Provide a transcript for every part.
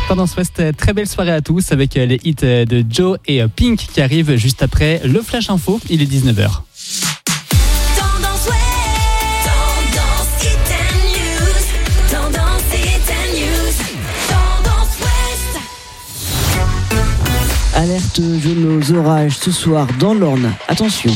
Tendance Ouest, très belle soirée à tous avec les hits de Joe et Pink qui arrivent juste après le Flash Info. Il est 19h. Alerte jaune aux orages ce soir dans l'Orne. Attention.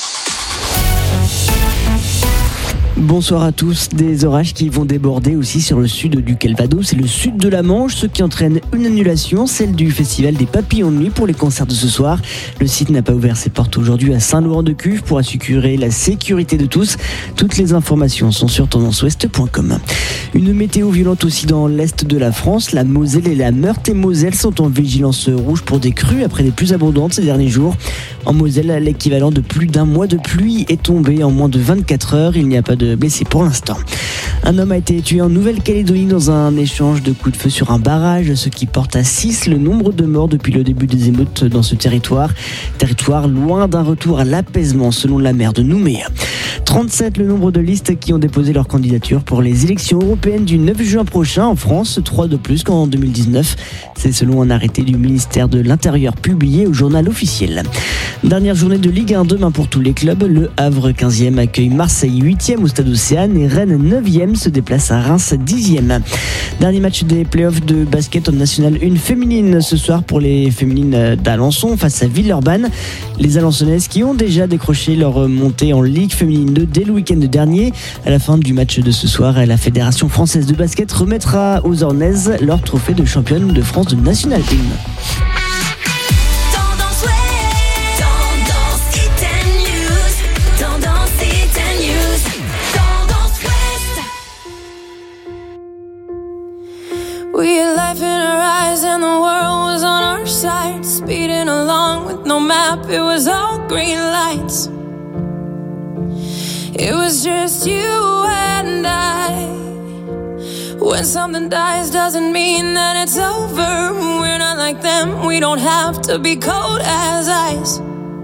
Bonsoir à tous. Des orages qui vont déborder aussi sur le sud du Calvados et le sud de la Manche, ce qui entraîne une annulation, celle du Festival des Papillons de Nuit pour les concerts de ce soir. Le site n'a pas ouvert ses portes aujourd'hui à Saint-Laurent-de-Cuve pour assurer la sécurité de tous. Toutes les informations sont sur tendanceouest.com. Une météo violente aussi dans l'est de la France. La Moselle et la Meurthe-et-Moselle sont en vigilance rouge pour des crues après des plus abondantes ces derniers jours. En Moselle, l'équivalent de plus d'un mois de pluie est tombé en moins de 24 heures. Il n'y a pas de blessés pour l'instant. Un homme a été tué en Nouvelle-Calédonie dans un échange de coups de feu sur un barrage, ce qui porte à 6 le nombre de morts depuis le début des émeutes dans ce territoire. Territoire loin d'un retour à l'apaisement selon la maire de Nouméa. 37 le nombre de listes qui ont déposé leur candidature pour les élections européennes du 9 juin prochain en France, 3 de plus qu'en 2019. C'est selon un arrêté du ministère de l'Intérieur publié au journal officiel. Dernière journée de Ligue 1 demain pour tous les clubs. Le Havre 15e accueille Marseille 8e au Stade Océane et Rennes 9e se déplace à Reims 10e. Dernier match des playoffs de basket en National 1 féminine ce soir pour les féminines d'Alençon face à Villeurbanne. Les Alençonnaises qui ont déjà décroché leur montée en Ligue féminine 2 dès le week-end dernier. À la fin du match de ce soir, la Fédération française de basket remettra aux Ornaises leur trophée de championne de France de National 1. We had life in our eyes and the world was on our side. Speeding along with no map, it was all green lights. It was just you and I. When something dies doesn't mean that it's over. We're not like them, we don't have to be cold as ice.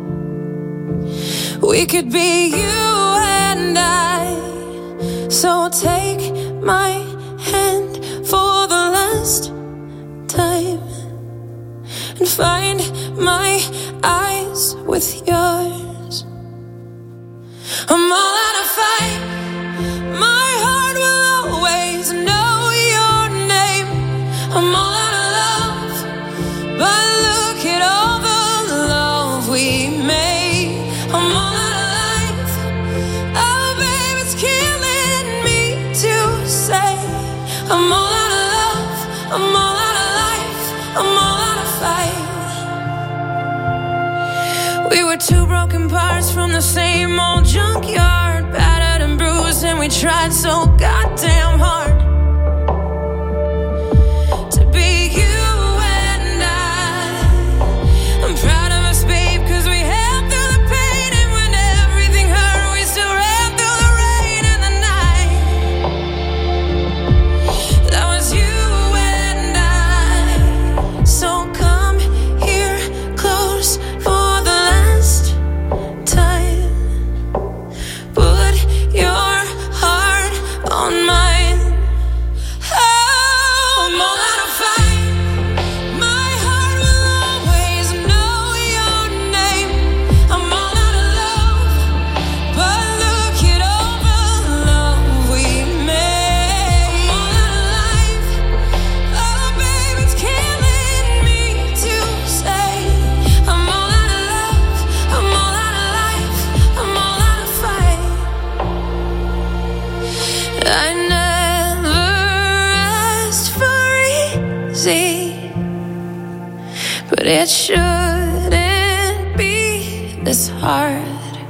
We could be you and I. So take my hand for the last time and find my eyes with yours. I'm all out of fight. My heart will always know your name. I'm all out of love, but look at all the love we made. I'm all out of life. Oh babe, it's killing me to say I'm all out of love, I'm all out of life, I'm all out of fight. We were two broken parts from the same old junkyard, battered and bruised, and we tried so goddamn hard to be you and I. I'm proud of us, babe, 'cause we held through the pain, and when everything hurt, we still ran through the rain and the night. That was you and I. So come here close for the last time. Put your heart on mine. Oh, I'm all out of fight. My heart will always know your name. I'm all out of love, but look at all the love we made. I'm all out of life. Oh, babe, it's killing me to say I'm all out of love, I'm all out of life, I'm all out of fight. I never asked for easy, but it shouldn't be this hard.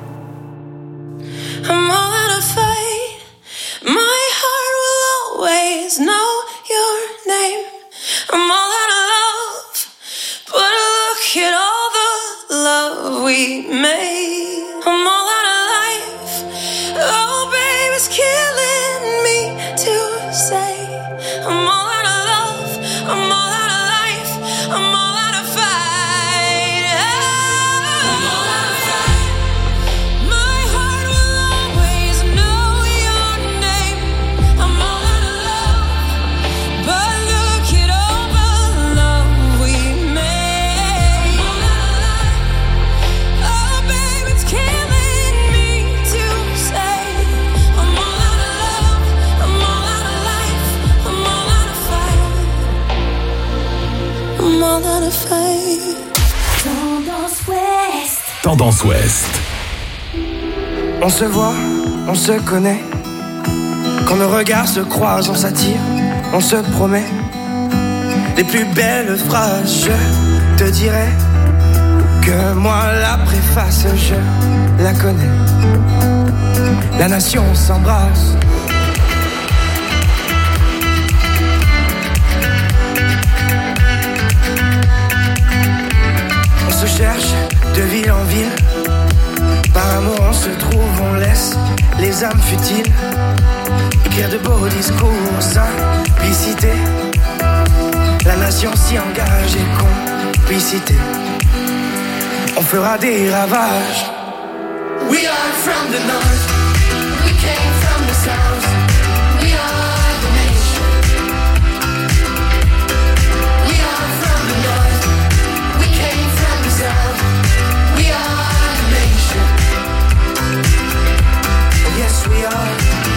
I'm all out of fight. My heart will always know your name. I'm all out of love, but look at all the love we made. I'm all out of life. Oh, babe, it's killing me to say I'm all out of love, I'm all out of life, I'm all out of fight. I'm all out of fight. My heart will always know your name. I'm all out of love, but look at all the fight. Tendance Ouest. On se voit, on se connaît. Quand nos regards se croisent, on s'attire, on se promet les plus belles phrases. Je te dirai que moi la préface, je la connais. La nation s'embrasse. On se cherche de ville en ville. Par amour on se trouve, on laisse les âmes futiles écrire de beaux discours, simplicité. La nation s'y engage et complicité. On fera des ravages. We are from the north, we came from the south. We are the nation. We are from the north, we came from the south. We are the nation. Yes we are.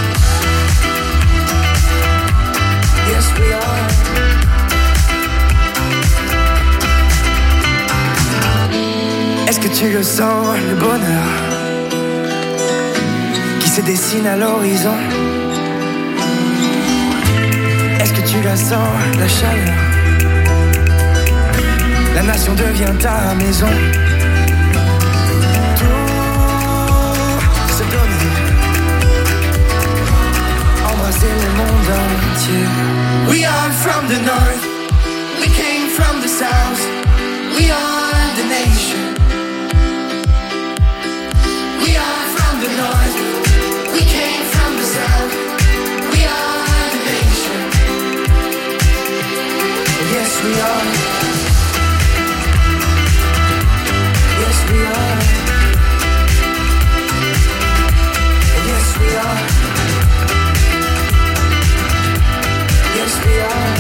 Yes we are. Est-ce que tu le sens, le bonheur qui se dessine à l'horizon? Est-ce que tu la sens, la chaleur? La nation devient ta maison. Tout se donner, embrasser le monde entier. We are from the north, we came from the south. We are the nation. We are from the north, we came from the south. We are the nation. Yes we are. Yes we are. Yes we are. Yes we are.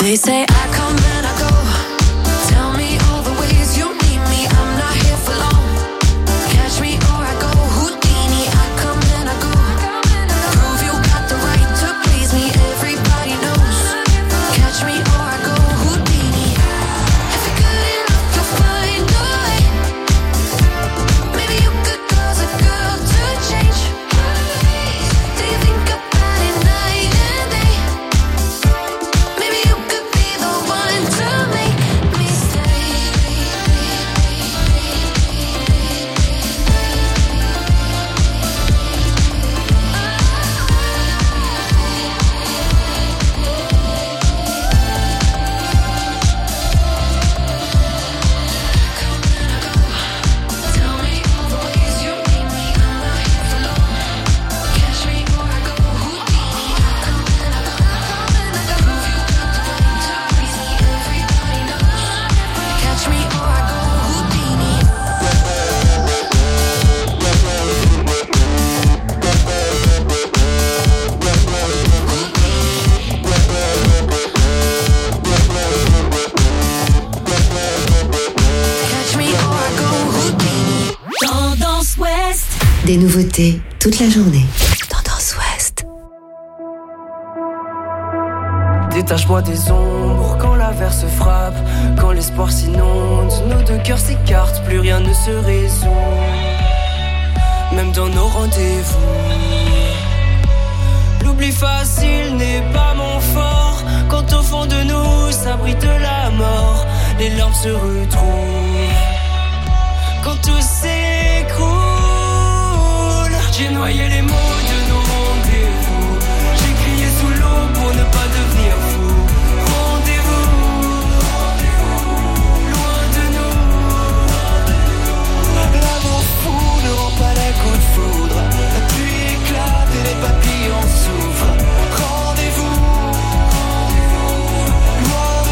They say I come and I go. Tell me all the ways you need me. I'm not here for long. Catch me or I go Houdini. I come and I go. Prove you got the right to please me. Everybody knows. Catch me or I go Houdini. If you're good enough, you'll find a way. Maybe you could cause a girl to change. Do you think about it night and day? Maybe you could be the one to make me stay. Tell me all the ways you need me. I'm not here for long. Catch me or I go Houdini. I come and I go. Prove you got the right to please me. Everybody knows. Catch me or I go Houdini. Catch me or I go Houdini. Tendance Ouest. Des nouveautés toute la journée. Tendance Ouest. Détache-moi des ombres quand l'averse frappe, quand l'espoir s'inonde, nos deux cœurs s'écartent, plus rien ne se résout, même dans nos rendez-vous. L'oubli facile n'est pas mon fort, quand au fond de nous s'abrite la mort, les larmes se retrouvent, quand tout s'écroule. J'ai noyé les mots de nos rendez-vous, j'ai crié sous l'eau pour ne pas devenir fou. Rendez-vous, loin de nous. L'amour fou ne rend pas les coups de foudre, la pluie éclate et les papillons souffrent. Rendez-vous, loin de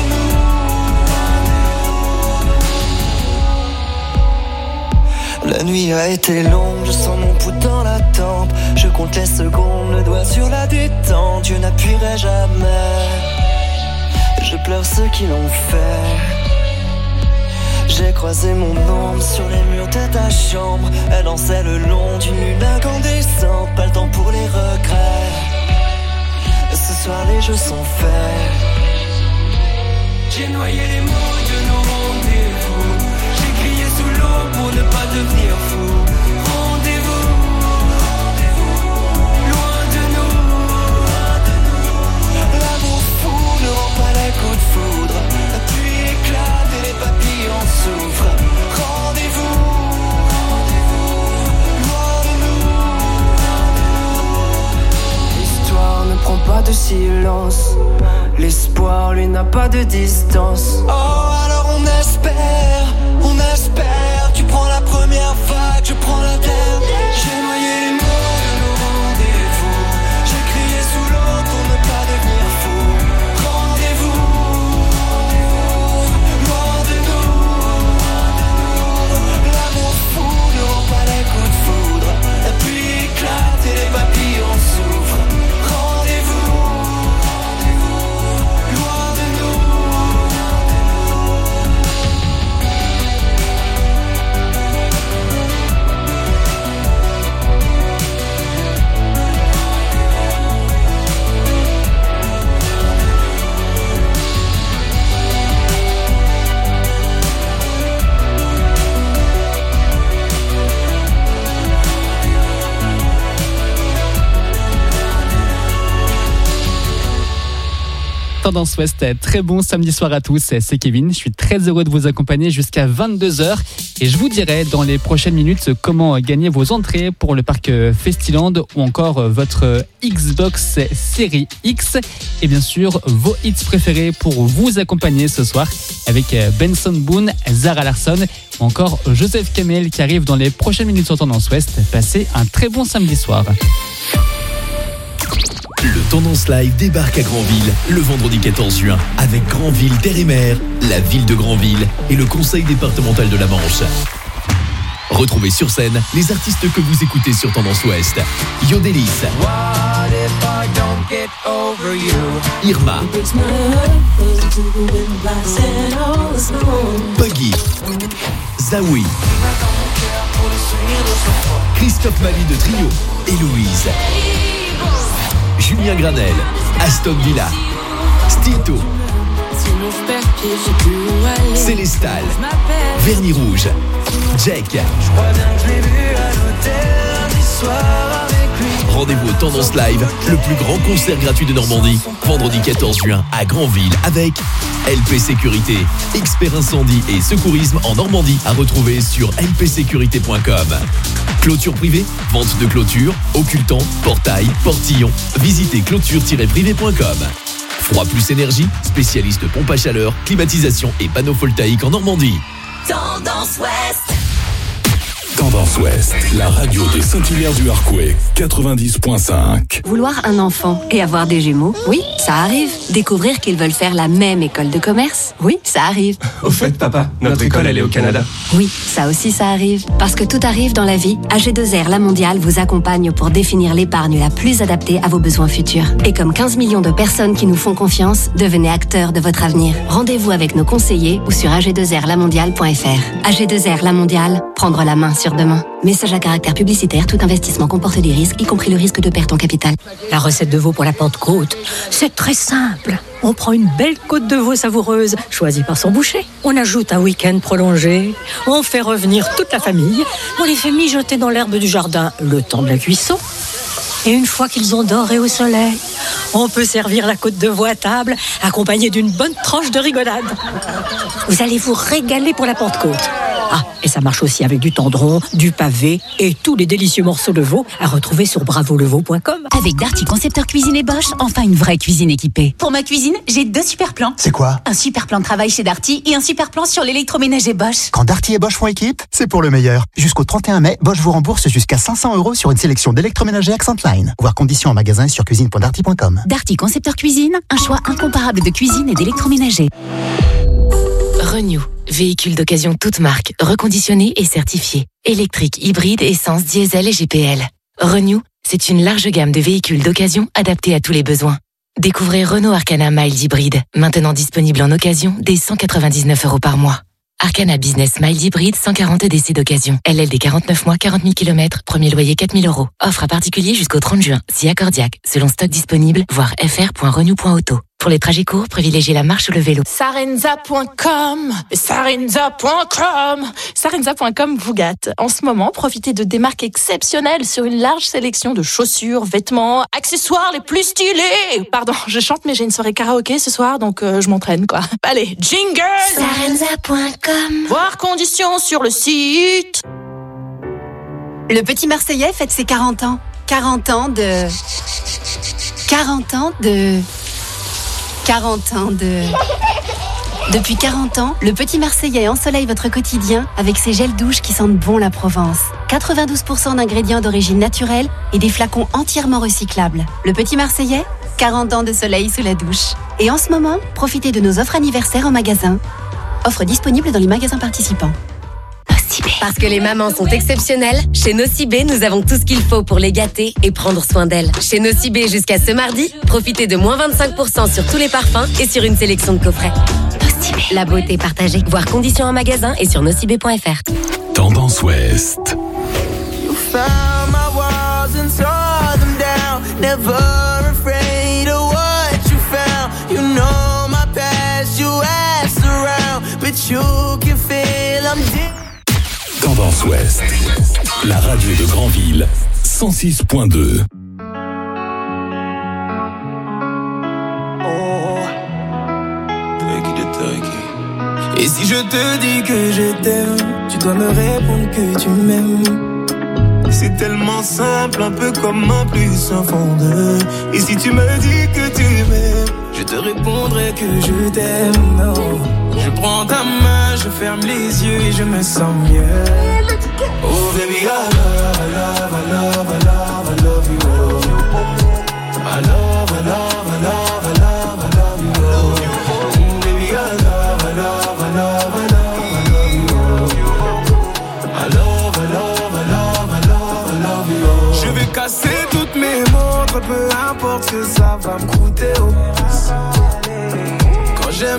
nous. La nuit a été longue, je sens mon pouls dans la tempe. Je compte les secondes, le doigt sur la détente. Dieu n'appuierait jamais. Je pleure ceux qui l'ont fait. J'ai croisé mon ombre sur les murs de ta chambre. Elle dansait le long d'une lune incandescente. Pas le temps pour les regrets. Ce soir les jeux sont faits. J'ai noyé les mots de nos rendez-vous. J'ai crié sous l'eau pour ne pas devenir fou. Rendez-vous, loin de nous. L'amour fou ne rend pas les coups de foudre. La pluie éclate et les papillons souffrent. Rendez-vous, loin de nous. L'histoire ne prend pas de silence. L'espoir lui n'a pas de distance. Oh alors on espère. Tu prends la première vague, je prends la dernière. J'ai noyé les mots de nos rendez-vous. J'ai crié sous l'eau pour ne pas devenir fou. Rendez-vous, loin de nous. L'amour fou ne rend pas les coups de foudre. La pluie éclate et les papillons souffrent. Rendez-vous, loin de nous. Tendance Ouest, très bon samedi soir à tous, c'est Kevin, je suis très heureux de vous accompagner jusqu'à 22h et je vous dirai dans les prochaines minutes comment gagner vos entrées pour le parc Festiland ou encore votre Xbox Series X et bien sûr vos hits préférés pour vous accompagner ce soir avec Benson Boone, Zara Larsson ou encore Joseph Kamel qui arrive dans les prochaines minutes sur Tendance Ouest. Passez un très bon samedi soir. Le Tendance Live débarque à Granville le vendredi 14 juin avec Granville Terre et Mer, la ville de Granville et le conseil départemental de la Manche. Retrouvez sur scène les artistes que vous écoutez sur Tendance Ouest. Yodelis, Irma, Puggy, Zawi, Christophe Maly de Trio et Louise, Julien Granel, Aston Villa, Stilto, Célestal, Vernis Rouge, Jack. Rendez-vous au Tendance Live, le plus grand concert gratuit de Normandie, vendredi 14 juin à Granville avec LP Sécurité, expert incendie et secourisme en Normandie, à retrouver sur lpsécurité.com. Clôture privée, vente de clôture, occultant, portail, portillon. Visitez clôture-privé.com. Froid plus énergie, spécialiste pompe à chaleur, climatisation et panneaux voltaïques en Normandie. Tendance Ouest. Tendance Ouest, la radio de Saint-Hilaire-du-Harcouët, 90.5. Vouloir un enfant et avoir des jumeaux, oui, ça arrive. Découvrir qu'ils veulent faire la même école de commerce, oui, ça arrive. Au fait, papa, notre école, elle est au Canada. Oui, ça aussi, ça arrive. Parce que tout arrive dans la vie, AG2R La Mondiale vous accompagne pour définir l'épargne la plus adaptée à vos besoins futurs. Et comme 15 millions de personnes qui nous font confiance, devenez acteurs de votre avenir. Rendez-vous avec nos conseillers ou sur ag2rlamondiale.fr. AG2R La Mondiale, prendre la main sur demain. Message à caractère publicitaire, tout investissement comporte des risques, y compris le risque de perte en capital. La recette de veau pour la Pentecôte, c'est très simple. On prend une belle côte de veau savoureuse, choisie par son boucher. On ajoute un week-end prolongé. On fait revenir toute la famille. On les fait mijoter dans l'herbe du jardin le temps de la cuisson. Et une fois qu'ils ont doré au soleil, on peut servir la côte de veau à table, accompagnée d'une bonne tranche de rigolade. Vous allez vous régaler pour la Pentecôte. Ah, et ça marche aussi avec du tendron, du pavé et tous les délicieux morceaux de veau à retrouver sur bravoleveau.com. Avec Darty Concepteur Cuisine et Bosch, enfin une vraie cuisine équipée. Pour ma cuisine, j'ai 2 super plans. C'est quoi? Un super plan de travail chez Darty et un super plan sur l'électroménager Bosch. Quand Darty et Bosch font équipe, c'est pour le meilleur. Jusqu'au 31 mai, Bosch vous rembourse jusqu'à 500 € sur une sélection d'électroménagers Accent Line. Voir conditions en magasin et sur cuisine.darty.com. Darty Concepteur Cuisine, un choix incomparable de cuisine et d'électroménager. Renew, véhicule d'occasion toute marque, reconditionné et certifié. Électrique, hybride, essence, diesel et GPL. Renew, c'est une large gamme de véhicules d'occasion adaptés à tous les besoins. Découvrez Renault Arcana Mild Hybride, maintenant disponible en occasion dès 199 € par mois. Arcana Business Mild Hybride, 140 EDC d'occasion. LLD 49 mois, 40 000 km, premier loyer 4 000 €. Offre à particulier jusqu'au 30 juin, si accordiaque, selon stock disponible, voir fr.renew.auto. Pour les trajets courts, privilégiez la marche ou le vélo. Sarenza.com, Sarenza.com vous gâte. En ce moment, profitez de des marques exceptionnelles sur une large sélection de chaussures, vêtements, accessoires les plus stylés. Pardon, je chante mais j'ai une soirée karaoké ce soir, donc je m'entraîne quoi. Allez, jingle. Sarenza.com. Voir conditions sur le site. Le petit Marseillais fête ses 40 ans. 40 ans de... Depuis 40 ans, le petit Marseillais ensoleille votre quotidien avec ses gels douches qui sentent bon la Provence. 92% d'ingrédients d'origine naturelle et des flacons entièrement recyclables. Le petit Marseillais, 40 ans de soleil sous la douche. Et en ce moment, profitez de nos offres anniversaires en magasin. Offres disponibles dans les magasins participants. Parce que les mamans sont exceptionnelles, chez Nocibé, nous avons tout ce qu'il faut pour les gâter et prendre soin d'elles. Chez Nocibé, jusqu'à ce mardi, profitez de moins 25% sur tous les parfums et sur une sélection de coffrets. Nocibé. La beauté partagée. Voir conditions en magasin et sur nocibé.fr. Tendance Ouest. You found my walls and tore them down. Never afraid of what you found. You know my past, you asked around, but you can feel I'm deep. Tendance Ouest, la radio de Granville, 106.2. Et si je te dis que je t'aime, tu dois me répondre que tu m'aimes. C'est tellement simple, un peu comme un plus un fond de. Et si tu me dis que tu m'aimes, je te répondrai que je t'aime. Oh. Je prends ta main, je ferme les yeux et je me sens mieux. Oh baby, I love, I love, I love, I love, I love you. I love, I love, I love, I love, I love you. Oh baby, I love, I love, I love, I love, I love you. I love, I love, I love, I love, I love you. Je vais casser toutes mes montres, peu importe.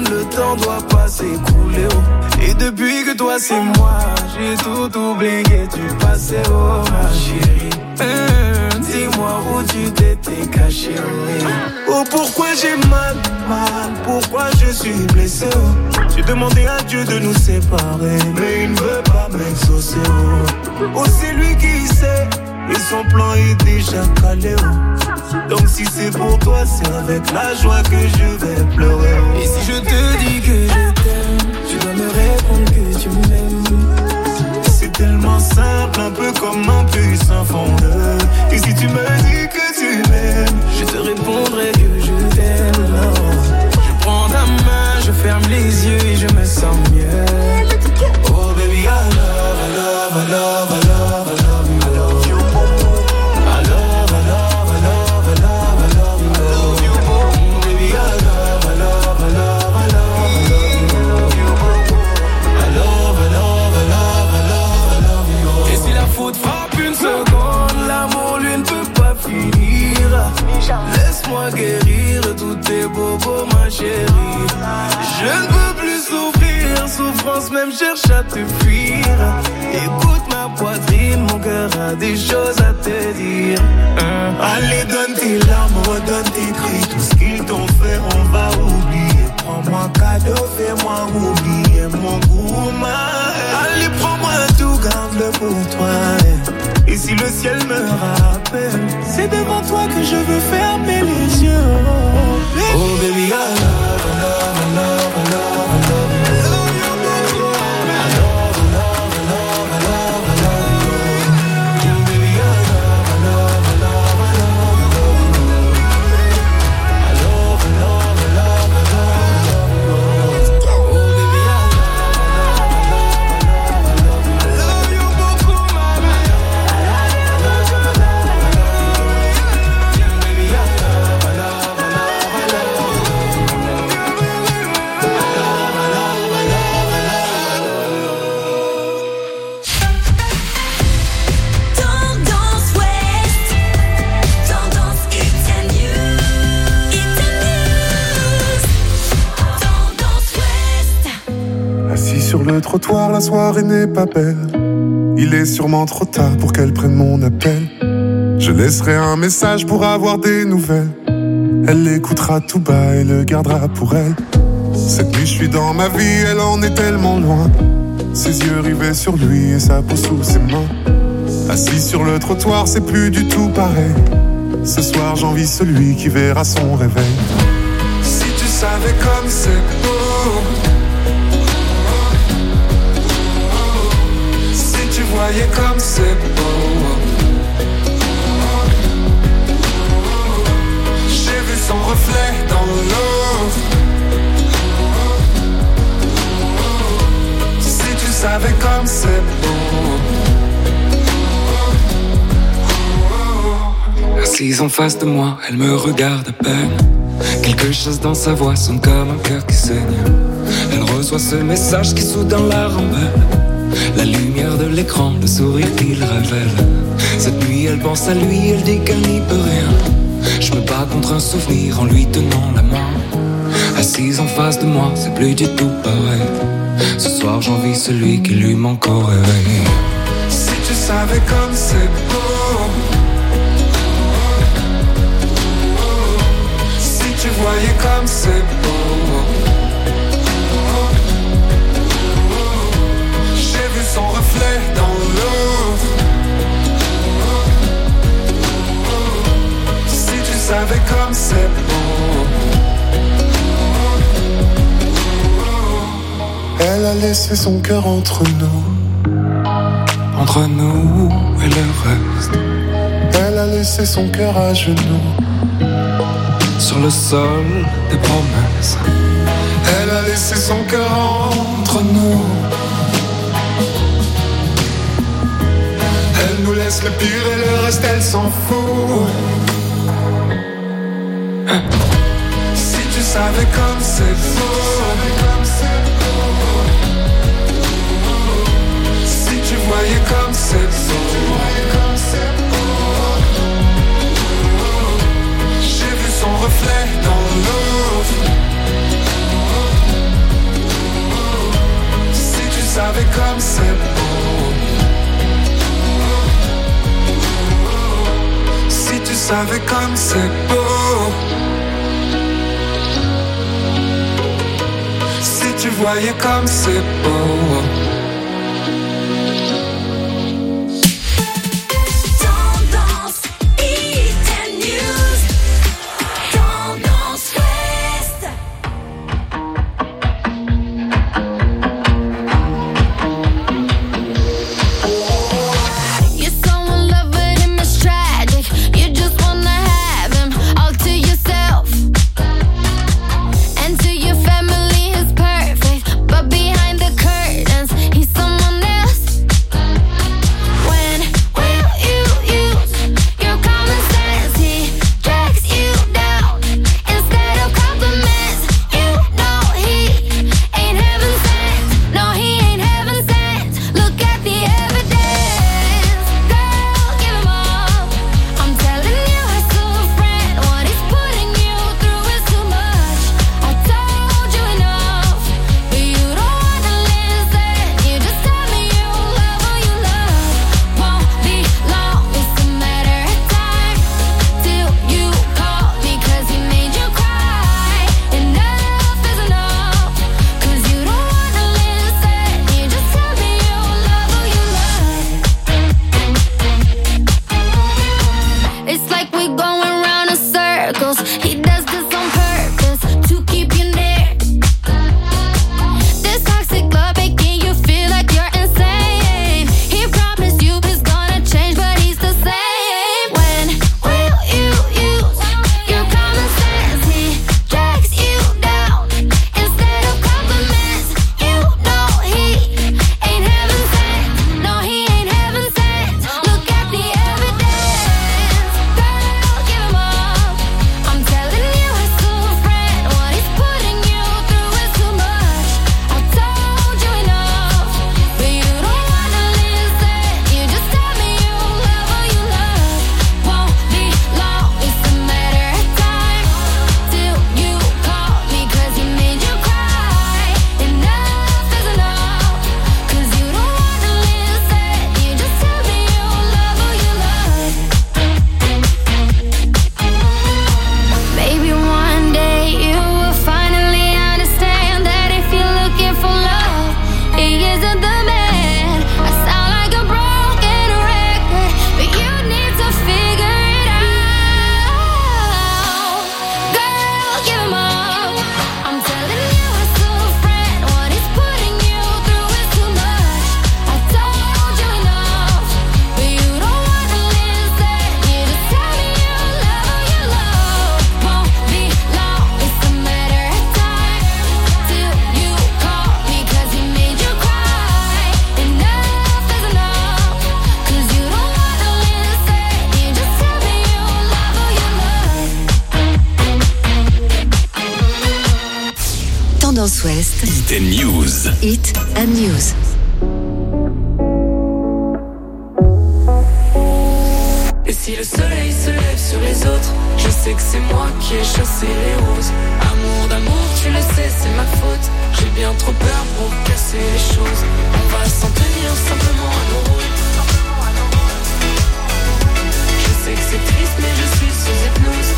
le temps doit pas s'écouler, oh. Et depuis que toi c'est moi, j'ai tout oublié du passé, oh ma chérie. Dis-moi où tu t'étais caché, oh. Oh pourquoi j'ai mal, pourquoi je suis blessé, oh. J'ai demandé à Dieu de nous séparer, mais il ne veut pas m'exaucer, oh. Oh c'est lui qui sait, et son plan est déjà calé, oh. Donc si c'est pour toi, c'est avec la joie que je vais pleurer, oh. Et si je te dis que je t'aime, tu dois me répondre que tu m'aimes. C'est tellement simple, un peu comme un puissant fondeur. Et si tu me dis que tu m'aimes, je te répondrai que je t'aime, oh. Je prends ta main, je ferme les yeux et je me sens mieux. Oh baby, I love, I love, I love, I love, I love you. I love you. I love, I love, I love, I love, I love you. I love you. Baby, I love, I love, I love, I love, I love you. I love, I love, I love, I love, I love you. Et si la faute frappe une seconde, l'amour lui ne peut pas finir. Laisse-moi guérir tous tes bobos, ma chérie. Je ne peux plus souffrir, souffrance même cherche à te fuir. Écoute ma poitrine, mon cœur a des choses à te dire. Allez, donne tes larmes, redonne tes cris. Tout ce qu'ils t'ont fait, on va oublier. Prends-moi cadeau, fais-moi oublier mon goût. Allez, prends-moi tout, garde-le pour toi. Et si le ciel me rappelle, c'est devant toi que je veux fermer les yeux. Oh baby, I love, I love, I love, I love, I love you. Sur le trottoir, la soirée n'est pas belle. Il est sûrement trop tard pour qu'elle prenne mon appel. Je laisserai un message pour avoir des nouvelles. Elle l'écoutera tout bas et le gardera pour elle. Cette nuit je suis dans ma vie, elle en est tellement loin. Ses yeux rivés sur lui et sa peau sous ses mains. Assis sur le trottoir, c'est plus du tout pareil. Ce soir j'envie celui qui verra son réveil. Si tu savais comme c'est beau, voyez comme c'est beau. J'ai vu son reflet dans l'eau. Si tu savais comme c'est beau. Assise en face de moi, elle me regarde à peine. Quelque chose dans sa voix sonne comme un cœur qui saigne. Elle reçoit ce message qui soudain la rembelle. La lumière de l'écran, le sourire qu'il révèle. Cette nuit elle pense à lui, elle dit qu'elle n'y peut rien. Je me bats contre un souvenir en lui tenant la main. Assise en face de moi, c'est plus du tout pareil. Ce soir j'envie celui qui lui manque au réveil. Si tu savais comme c'est beau. Si tu voyais comme c'est beau. Son reflet dans l'eau. Si tu savais comme c'est beau. Elle a laissé son cœur entre nous. Entre nous et le reste. Elle a laissé son cœur à genoux. Sur le sol des promesses. Elle a laissé son cœur entre nous. Elle nous laisse le pire et le reste elle s'en fout. Si tu savais comme c'est beau. Si tu voyais comme c'est beau. J'ai vu son reflet dans l'eau. savais comme c'est beau. Si tu voyais comme c'est beau. Ouest. Hit and News. Hit and News. Et si le soleil se lève sur les autres, je sais que c'est moi qui ai chassé les roses. Amour d'amour, tu le sais, c'est ma faute. J'ai bien trop peur pour casser les choses. On va s'en tenir simplement à nos rôles. Je sais que c'est triste, mais je suis sous hypnose.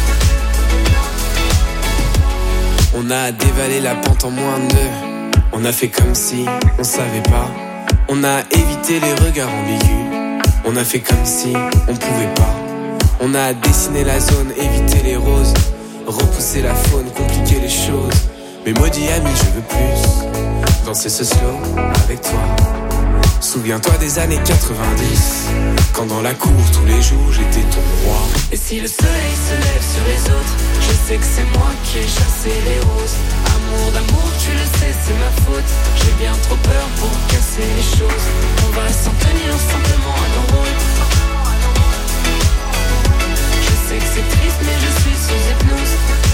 On a dévalé la pente en moins de 2. On a fait comme si on savait pas. On a évité les regards ambigus. On a fait comme si on pouvait pas. On a dessiné la zone, évité les roses. Repousser la faune, compliquer les choses. Mais maudit ami, je veux plus danser ce slow avec toi. Souviens-toi des années 90, quand dans la cour tous les jours j'étais ton roi. Et si le soleil se lève sur les autres, je sais que c'est moi qui ai chassé les roses. Amour d'amour, tu le sais, c'est ma faute. J'ai bien trop peur pour casser les choses. On va s'en tenir simplement à nos rôles. Je sais que c'est triste, mais je suis sous hypnose.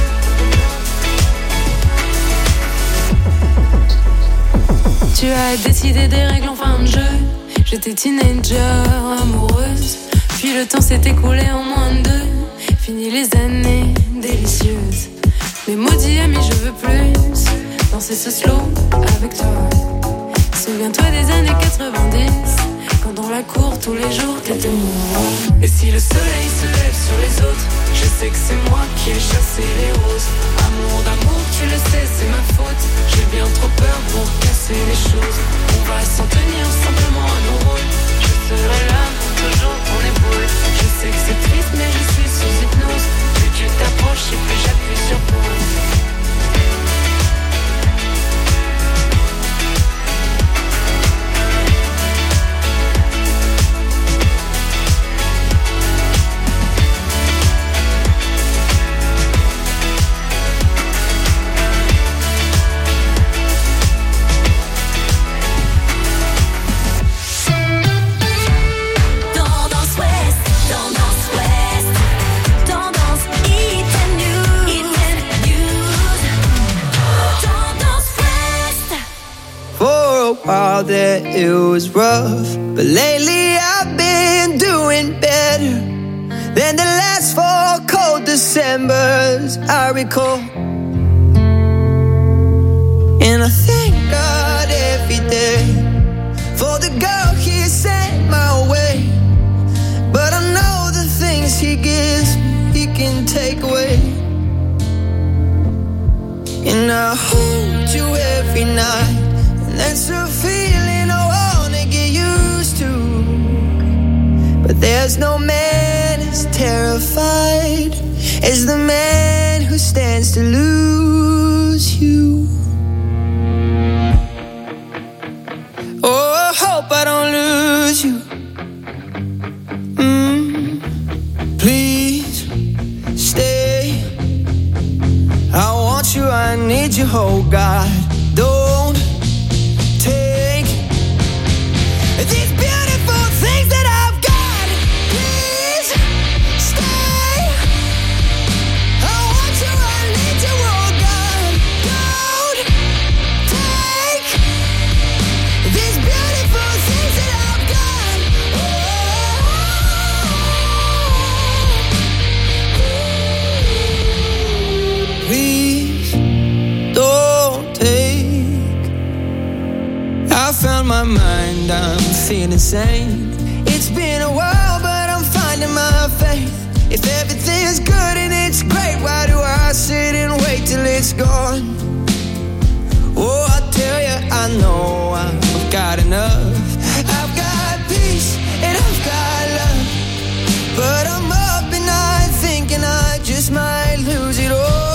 Tu as décidé des règles en fin de jeu. J'étais teenager, amoureuse. Puis le temps s'est écoulé en moins de 2. Fini les années délicieuses. Mais maudit ami, je veux plus danser ce slow avec toi. Souviens-toi des années 90, quand dans la la cour tous les jours, t'étais mon. Et si le soleil se lève sur les autres, je sais que c'est moi qui ai chassé les roses. Amour d'amour, tu le sais, c'est ma faute. J'ai bien trop peur pour casser les choses. On va s'en tenir simplement à nos rôles. Je serai là pour toujours ton épaule. Je sais que c'est triste mais je suis sous hypnose. Plus tu t'approches et plus j'appuie sur pause. While that it was rough, but lately I've been doing better than the last 4 cold Decembers I recall. And I thank God every day for the girl He sent my way. But I know the things He gives He can take away. And I hold you every night. That's a feeling I wanna get used to. But there's no man as terrified as the man who stands to lose you. Oh, I hope I don't lose you. Please stay. I want you, I need you, oh God. Don't take these beautiful things that I've got. Please stay. I want you, I need you, oh God. Don't take these beautiful things that I've got. Please don't take. I found my mind, I'm feeling sane. It's been a while, but I'm finding my faith. If everything's good and it's great, why do I sit and wait till it's gone? Oh, I tell you, I know I've got enough. I've got peace and I've got love. But I'm up at night thinking I just might lose it all.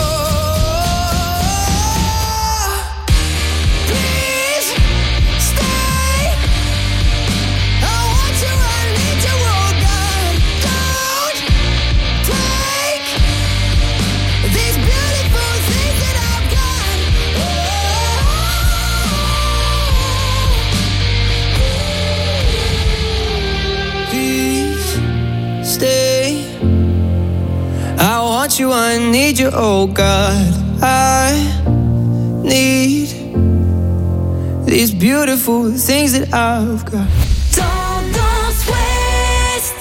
You, I need you, oh God. I need these beautiful things that I've got. Tendance Ouest.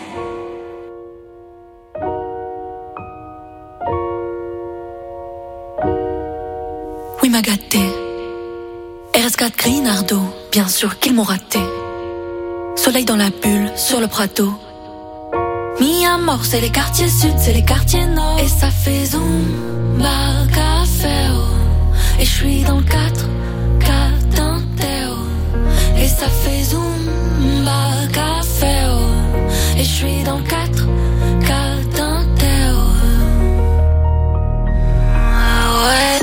Oui, m'a gâté. RS4 Grinardo, bien sûr qu'ils m'ont raté. Soleil dans la bulle, sur le Prado. Mi amor, c'est les quartiers sud, c'est les quartiers nord. Et ça fait zumba, café, oh. Et je suis dans le 4, Catanteo. Et ça fait zumba, café, oh. Et je suis dans le 4, Catanteo. Ah ouais.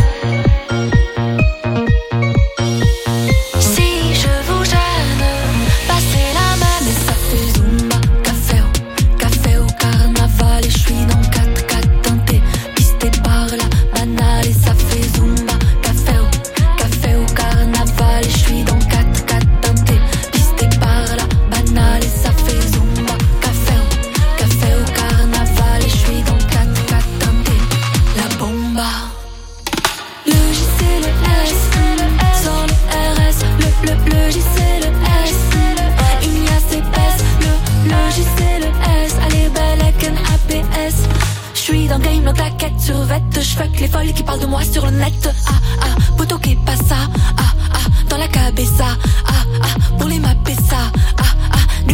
J'fuck les folles qui parlent de moi sur le net. Ah ah, poto que pasa. Ah ah, dans la cabeza. Ah ah, pour les mapper ça. Ah ah,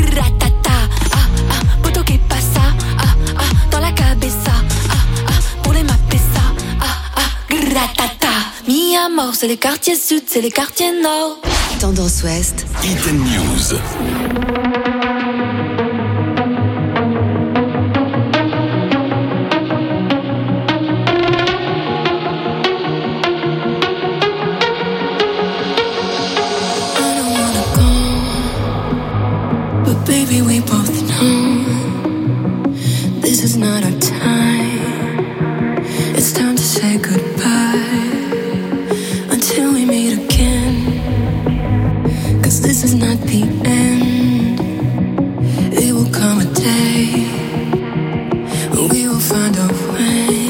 Mi amor, c'est les quartiers sud, c'est les quartiers nord. Tendance Ouest. Hidden News. Baby, we both know this is not our time. It's time to say goodbye until we meet again. 'Cause this is not the end. It will come a day when we will find a way.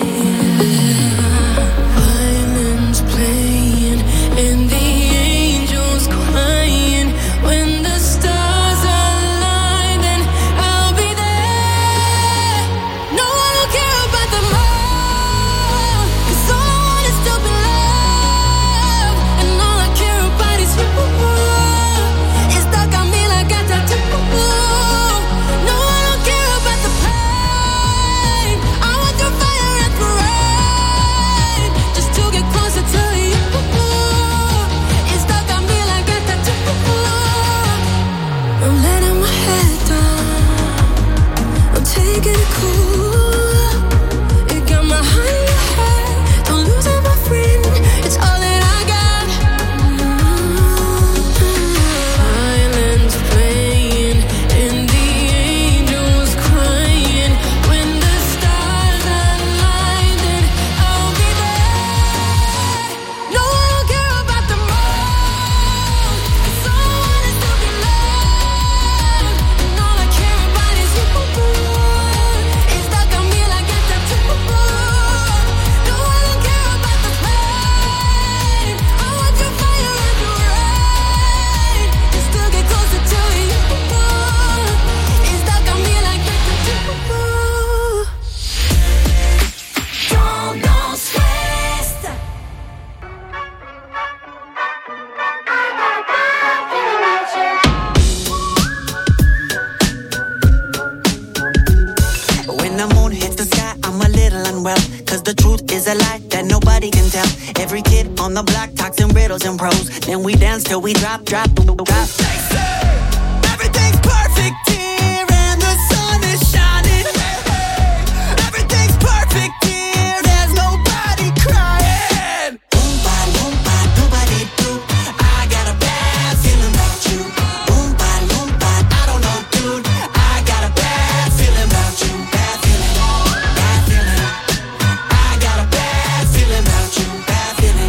Violins playing and the angels crying when the stars. Then we dance till we drop. Everything's perfect here and the sun is shining. Everything's perfect here, there's nobody crying. Boom, ba, nobody do. I got a bad feeling about you. Boom, ba, I don't know, dude. I got a bad feeling about you. Bad feeling. I got a bad feeling about you. Bad feeling.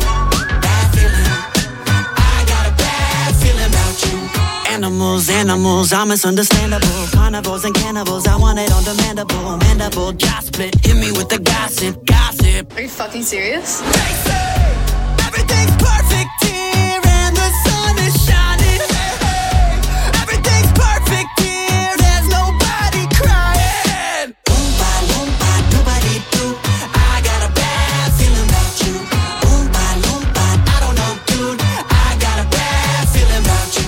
Animals, I'm misunderstandable. Carnivores and cannibals, I want it on demandable. Mandible, jaw split, hit me with the gossip. Are you fucking serious? They say everything's perfect here and the sun is shining. Everything's perfect here, there's nobody crying. Boom, ba, nobody do. I got a bad feeling about you. Boom, ba, I don't know, dude. I got a bad feeling about you.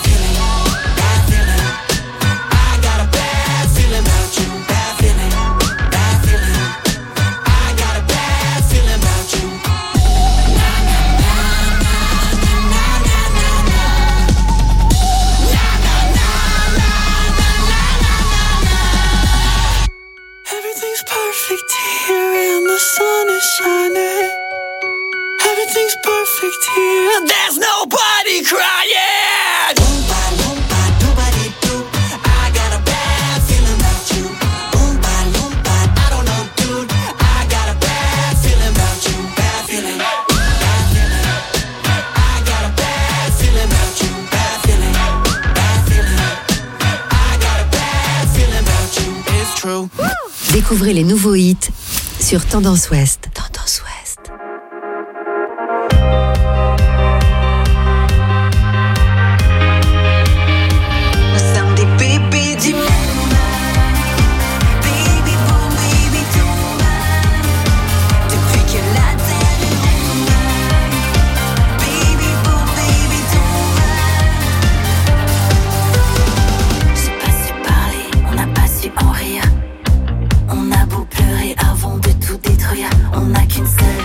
Perfect here and the sun is shining. Everything's perfect here. There's nobody crying. Boom, ba, nobody do. I got a bad feeling about you. Boom, ba, I don't know, dude. I got a bad feeling about you. Bad feeling. I got a bad feeling about you. Bad feeling. I got a bad feeling about you. It's true. Découvrez les nouveaux hits sur Tendance Ouest. Tendance Ouest. Le sound des bébés du monde. Baby boom, baby tombe. Depuis que la terre est ronde. Baby boom, baby tombe. J'ai pas su parler, on n'a pas su en rire. On a beau pleurer avant de tout détruire, on n'a qu'une seule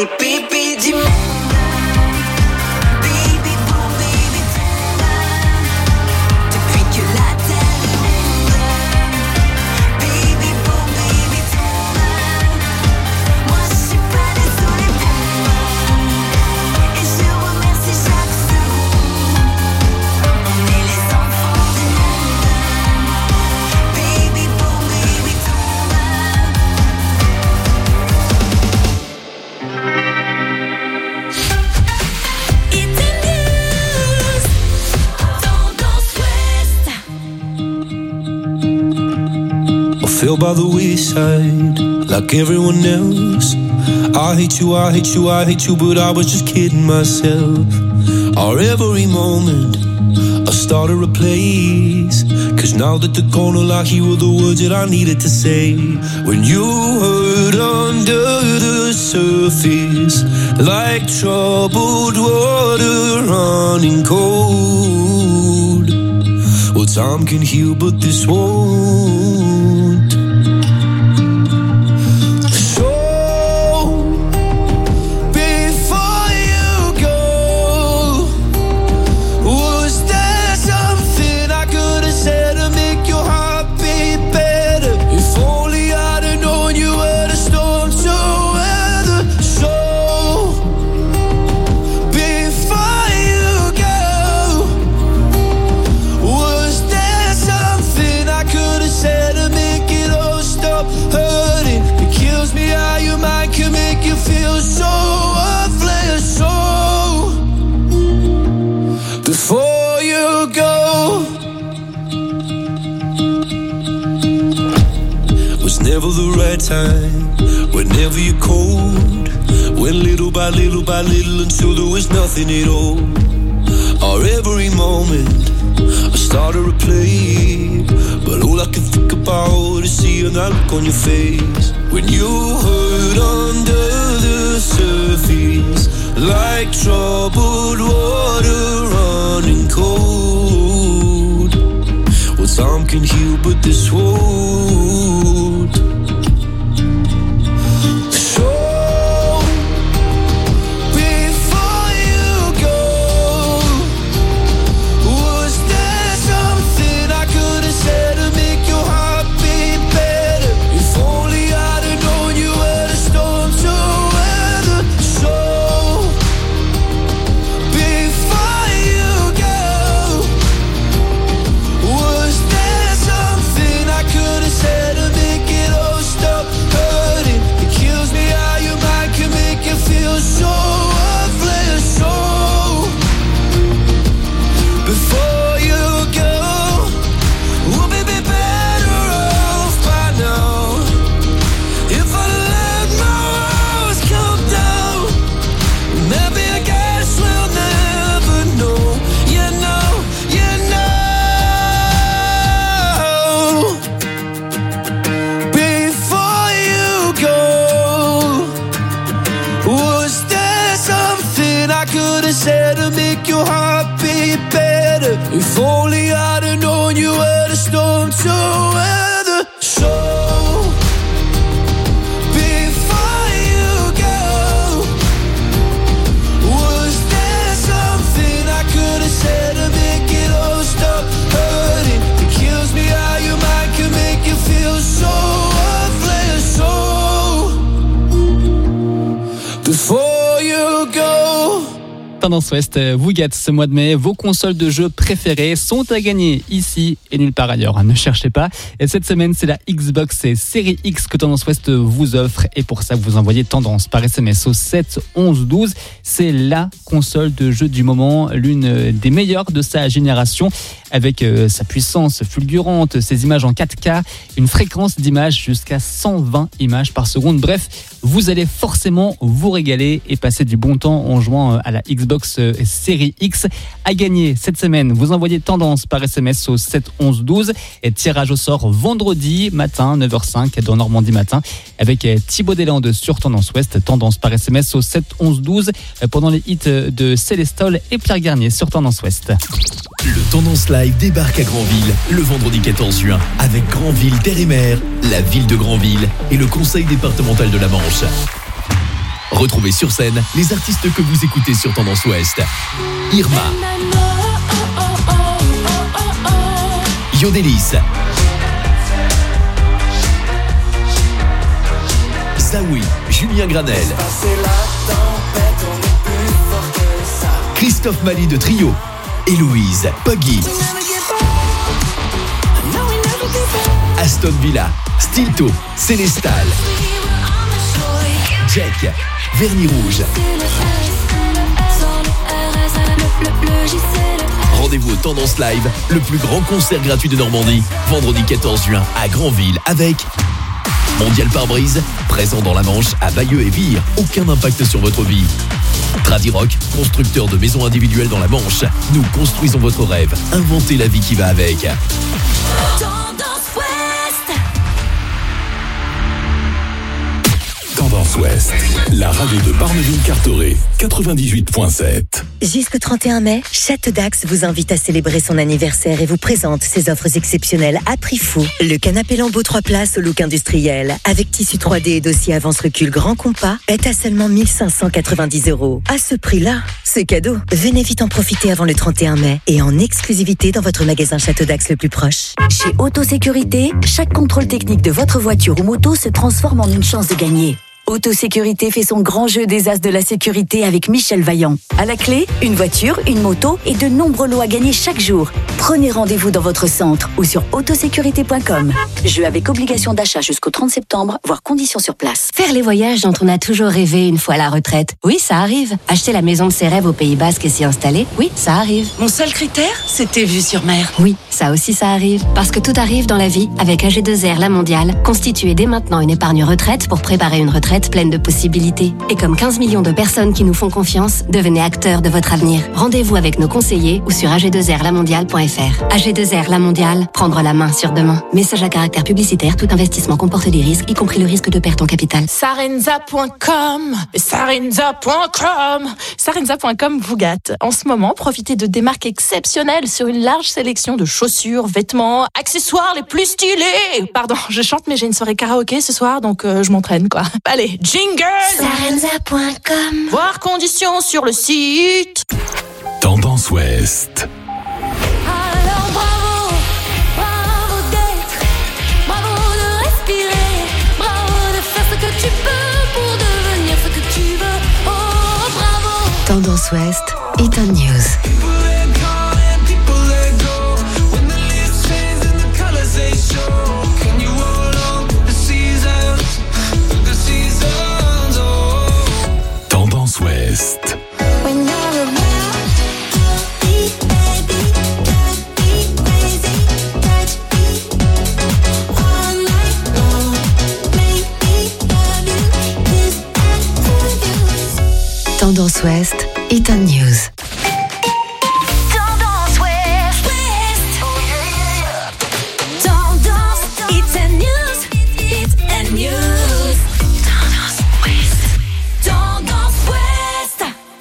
les pépés du monde. Fell by the wayside, like everyone else. I hate you, I hate you, I hate you, but I was just kidding myself. Our every moment, I started a place. Cause now that they're gone, all I hear were the words that I needed to say. When you hurt under the surface, like troubled water running cold. Well, time can heal, but this won't. Before you go, was never the right time. Whenever you're cold, went little by little by little until there was nothing at all. Our every moment, I started to play, but all I can think about is seeing that look on your face. When you hurt under the surface, like troubled water running cold. Well, time can heal, but this won't. So, before you go, was there something I could have said to make your heart beat better? If only I'd have known you were the storm to weather. So, so worthless, so before you go, we'll be better off by now. If I let my walls come down, maybe I guess we'll never know. You know, before you go, was there something I could have said to make your heart beat better? If only I'd have known you were the storm to weather. So, before you go, was there something I could have said to make it all stop hurting? It kills me how your mind can make you feel so worthless, so before you go. Tendance Ouest vous gâte ce mois de mai. Vos consoles de jeux préférées sont à gagner ici et nulle part ailleurs. Ne cherchez pas. Et cette semaine, c'est la Xbox Series X que Tendance Ouest vous offre. Et pour ça, vous envoyez Tendance par SMS au 7 11 12. C'est la console de jeu du moment, l'une des meilleures de sa génération, avec sa puissance fulgurante, ses images en 4K, une fréquence d'images jusqu'à 120 images par seconde. Bref, vous allez forcément vous régaler et passer du bon temps en jouant à la Xbox Series X. À gagner cette semaine, vous envoyez Tendance par SMS au 7 11 12 et tirage au sort vendredi matin 9h05 dans Normandie Matin avec Thibaut Deslandes sur Tendance Ouest. Tendance par SMS au 7 11 12 pendant les hits de Célestol et Pierre Garnier sur Tendance Ouest. Le Tendance Live débarque à Granville le vendredi 14 juin avec Granville Terre et Mer, la ville de Granville et le conseil départemental de la Manche. Retrouvez sur scène les artistes que vous écoutez sur Tendance Ouest. Irma, Yodelis, Zawi, Julien Granel, Christophe Mali de Trio, Héloïse, Puggy, Aston Villa, Stilto, Célestal, Jack, Vernis Rouge. Rendez-vous au Tendance Live, le plus grand concert gratuit de Normandie, vendredi 14 juin à Granville avec Mondial Pare-Brise, présent dans la Manche, à Bayeux et Vire. Aucun impact sur votre vie. Tradirock, constructeur de maisons individuelles dans la Manche. Nous construisons votre rêve. Inventez la vie qui va avec. Tendance Ouest, la radio de Barneville-Carteret, 98.7. Jusqu'au 31 mai, Château d'Axe vous invite à célébrer son anniversaire et vous présente ses offres exceptionnelles à prix fou. Le canapé Lambeau 3 places au look industriel, avec tissu 3D et dossier avance-recul grand compas, est à seulement 1590 €. À ce prix-là, c'est cadeau. Venez vite en profiter avant le 31 mai et en exclusivité dans votre magasin Château d'Axe le plus proche. Chez Autosécurité, chaque contrôle technique de votre voiture ou moto se transforme en une chance de gagner. Autosécurité fait son grand jeu des as de la sécurité avec Michel Vaillant. À la clé, une voiture, une moto et de nombreux lots à gagner chaque jour. Prenez rendez-vous dans votre centre ou sur autosécurité.com. Jeu avec obligation d'achat jusqu'au 30 septembre, voire conditions sur place. Faire les voyages dont on a toujours rêvé une fois à la retraite. Oui, ça arrive. Acheter la maison de ses rêves au Pays Basque et s'y installer. Oui, ça arrive. Mon seul critère, c'était vue sur mer. Oui, ça aussi ça arrive. Parce que tout arrive dans la vie avec AG2R La Mondiale. Constituez dès maintenant une épargne retraite pour préparer une retraite pleine de possibilités. Et comme 15 millions de personnes qui nous font confiance, devenez acteurs de votre avenir. Rendez-vous avec nos conseillers ou sur ag2rlamondiale.fr. AG2R La Mondiale, prendre la main sur demain. Message à caractère publicitaire, tout investissement comporte des risques, y compris le risque de perte en capital. Sarenza.com, Sarenza.com vous gâte. En ce moment, profitez de démarques exceptionnelles sur une large sélection de chaussures, vêtements, accessoires les plus stylés. Pardon, je chante mais j'ai une soirée karaoké ce soir, donc je m'entraîne quoi. Allez, jingle! Sarenza.com. Voir conditions sur le site. Tendance Ouest. Alors bravo, bravo d'être, bravo de respirer, bravo de faire ce que tu peux pour devenir ce que tu veux. Oh bravo. Tendance Ouest, Eton News. Tendance Ouest. Tendance Ouest, Eton News. Tendance Ouest. Tendance, it's a news, it's a news. Tendance Ouest. Tendance Ouest.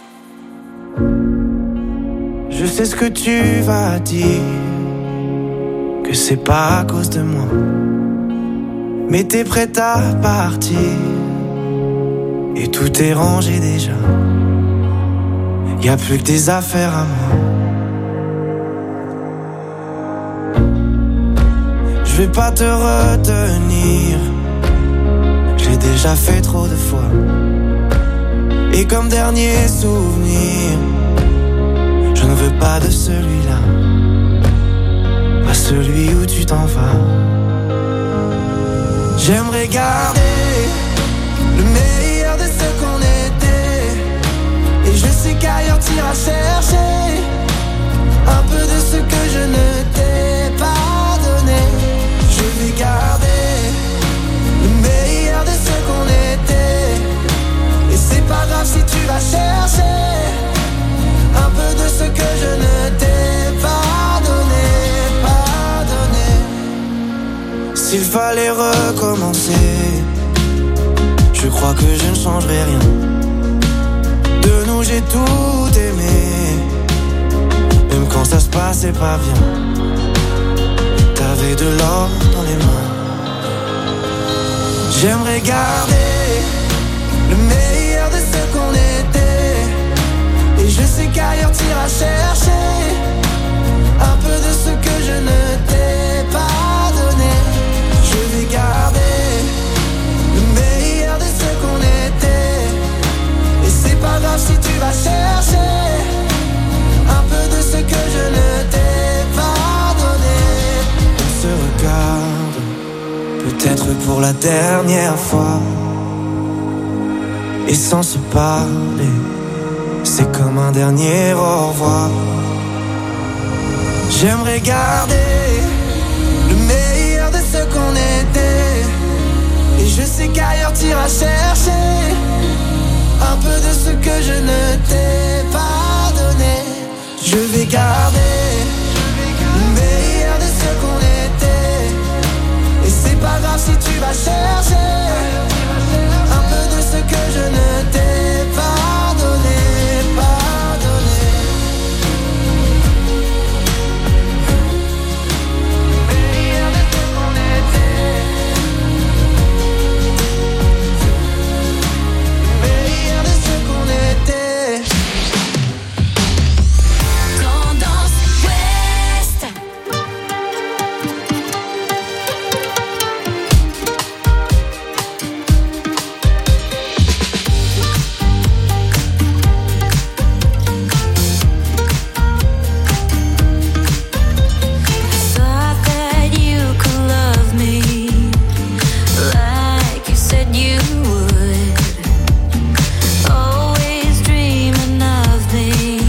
Je sais ce que tu vas dire, que c'est pas à cause de moi, mais t'es prête à partir et tout est rangé déjà. Y'a plus que des affaires à moi. Je vais pas te retenir, je l'ai déjà fait trop de fois. Et comme dernier souvenir, je ne veux pas de celui-là, pas celui où tu t'en vas. J'aimerais garder le meilleur de ce qu'on était, et je sais qu'ailleurs t'iras chercher un peu de ce que je ne t'ai pas donné. Je vais garder le meilleur de ce qu'on était, et c'est pas grave si tu vas chercher un peu de ce que je ne t'ai pas donné, pas donné. S'il fallait recommencer, je crois que je ne changerai rien. De nous j'ai tout aimé, même quand ça se passait pas bien. T'avais de l'or dans les mains. J'aimerais garder le meilleur de la dernière fois. Et sans se parler, c'est comme un dernier au revoir. J'aimerais garder le meilleur de ce qu'on était. Et je sais qu'ailleurs t'iras chercher un peu de ce que je ne t'ai pas donné. Je vais garder le meilleur de ce qu'on était. Et c'est pas grave si tu vas chercher un peu de ce que je ne t'ai pas donné, pas donné. Le meilleur de ce qu'on était. Le meilleur de ce qu'on était. Tendance Ouest. Thought that you could love me like you said you would. Always dreaming of me.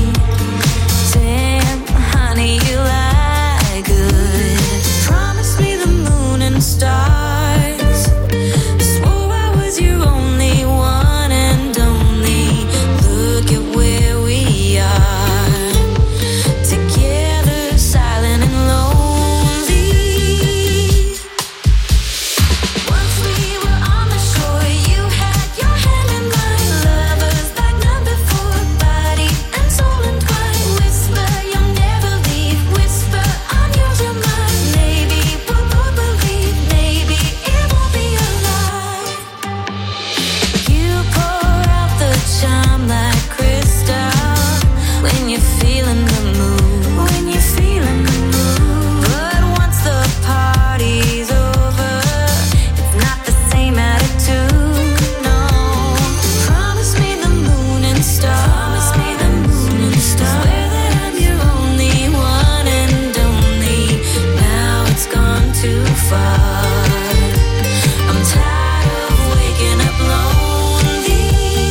Damn, honey, you lie good. Promise me the moon and stars. Swore I was your only one and only. Look at where we are. Together, silent and lonely. Once we were on the shore, you had your hand in mine. Lovers like number 4, body and soul entwined. Whisper, you'll never leave. Whisper, I'm yours, you're mine. Maybe we'll both believe. Maybe it won't be a lie. You pour out the charm like crystal when you're feeling the mood. When you're feeling the mood. But once the party's over, it's not the same attitude. No. Promise me the moon and stars. Promise me the moon and stars. Swear that I'm your only one and only. Now it's gone too far. I'm tired of waking up lonely.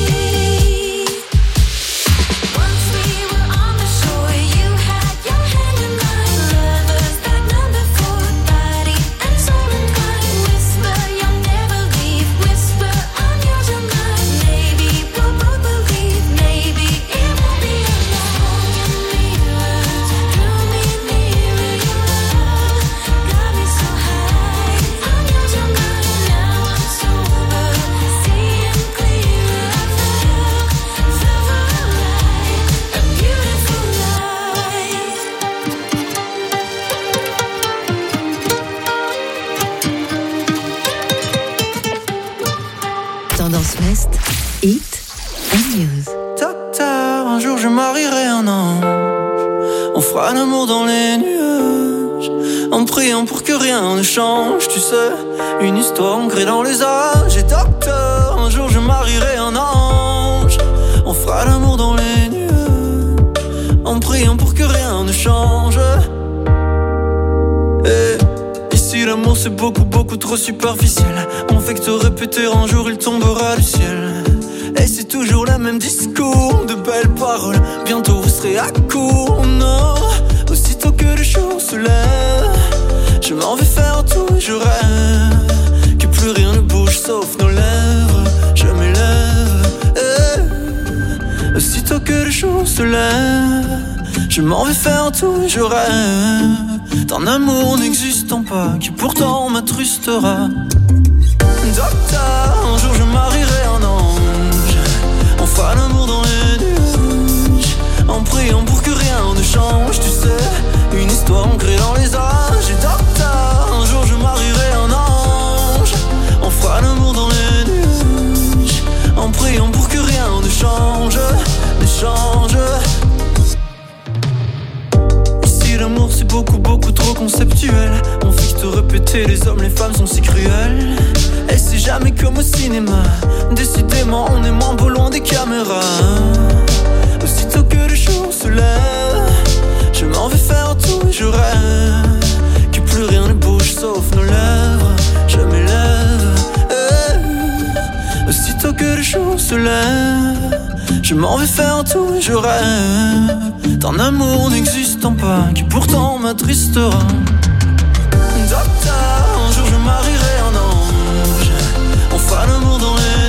Once we were on the shore, you had your hand in mine. Lovers like number 4, body and soul entwined. Whisper, you'll never leave. Whisper, I'm yours, you're mine. Maybe we'll both believe. Maybe it won't be a lie. Mirrors drew me nearer. Your love got me so high. I'm yours, you're mine. Now I'm sober, seeing clearer. I felt the light, a beautiful light. Tendance Ouest, Hit and News. Docteur, un jour je marierai un ange. On fera l'amour dans les nuages, en priant pour que rien ne change. Tu sais, une histoire ancrée dans les âges. Et docteur, un jour je marierai un ange. On fera l'amour dans les nuages, en priant pour que rien ne change. Et ici l'amour c'est beaucoup beaucoup trop superficiel. On fait que te répéter un jour il tombera du ciel. Et c'est toujours le même discours, de belles paroles. Bientôt vous serez à court, non. Aussitôt que le jour se lève, je m'en vais faire tout et je rêve que plus rien ne bouge sauf nos lèvres. Je m'élève, aussitôt que le jour se lève, je m'en vais faire tout et je rêve d'un amour n'existant pas qui pourtant m'attrustera. Docteur, un jour je marierai un ange. On fera l'amour dans les nuages, en priant pour que rien ne change. Tu sais, une histoire ancrée dans les âges. Et docteur, un jour je marierai un ange. On fera l'amour dans les nuages, en priant pour que rien ne change, ne change. Ici l'amour c'est beaucoup beaucoup trop conceptuel. On fixe te répéter, les hommes, les femmes sont si cruels. Et c'est jamais comme au cinéma. Décidément on est moins beau loin des caméras. Aussitôt que le jour se lève, je m'en vais faire tout et je rêve que plus rien ne bouge sauf nos lèvres. Je m'élève, que le jour se lève, je m'en vais faire tout et je rêve d'un amour n'existant pas, qui pourtant m'attristera. Docteur, un jour je marierai un ange, on fera l'amour dans les